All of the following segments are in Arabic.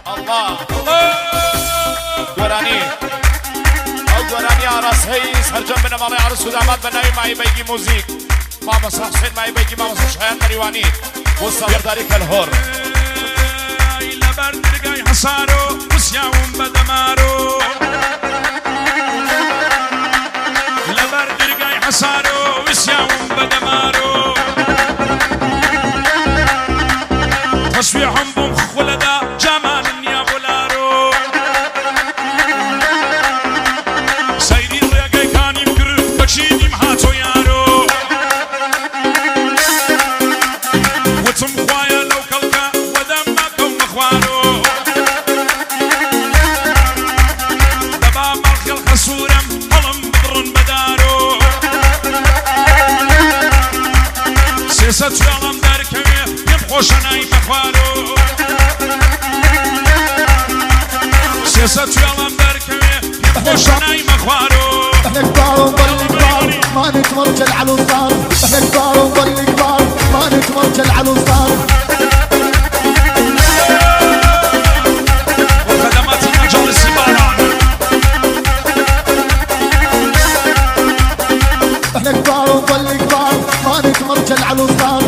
الله الله گۆرانی ئەو گۆرانی ئاراس هەی سەرجەم بنە ماڵی عروس و داماد بە ناوی مایبەیگی موزیک مامۆستا حوسێن مایبەیگی مامۆستا شایان مەریوانی بۆ سەڵگەرداری کەلهۆر لەبەر دەرگای حەسارۆ وسیاوم بە دەمارۆ لەبەر دەرگای حەسارۆ وسیاوم بە دەمارۆ تەسویحم بۆم خولەدا جامانم نییە بۆلارۆ سەیری ڕێگەیکانیم کرد بەچینیم هاتۆ یارۆ وتم خوایە لەو کەڵکە وەدەم مەکەونە خوارۆ دەبا مەڵخێڵ خەسوورم هەڵم بڕن بەدارۆ سێسە توێڵم دەرکەوێ پێم خۆشە نای مەخوارۆ سێسە توێڵم دەرکەوێ پێم خۆشە نای مەخوارۆ احنا كبار ونضل كبار ما نتمرجل على الصغار احنا كبار ونضل كبار ما نتمرجل على الصغار وخدمات المجال السبارة احنا كبار ونضل كبار ما نتمرجل على الصغار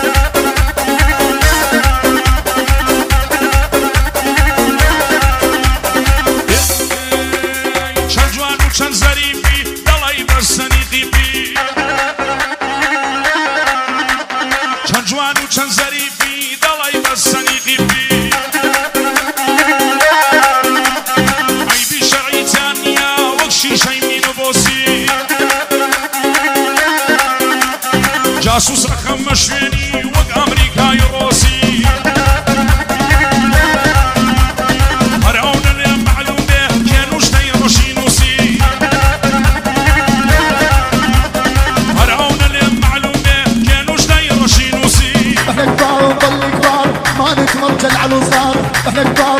چەند جوان و چەند زەریفی دەڵی بەرسەنی دیپی چەند جوان و چەند زەریفی دەڵی بەرسەنی دیپی عیبی شەرعیتان نییە وەک شیشەی مین و بۆسی جاسوس ڕەکەمە شوێنی وەک ئەمریکای ڕۆسی هەرئەونە لێم معلوم بێ کێنوشتەی ڕۆژی نووسی هەرئەونە لێم معلوم بێ کێنوشتەی ڕۆژی نووسی احنا كبار ونضل كبار ما نتمرجل على الصغار احنا كبار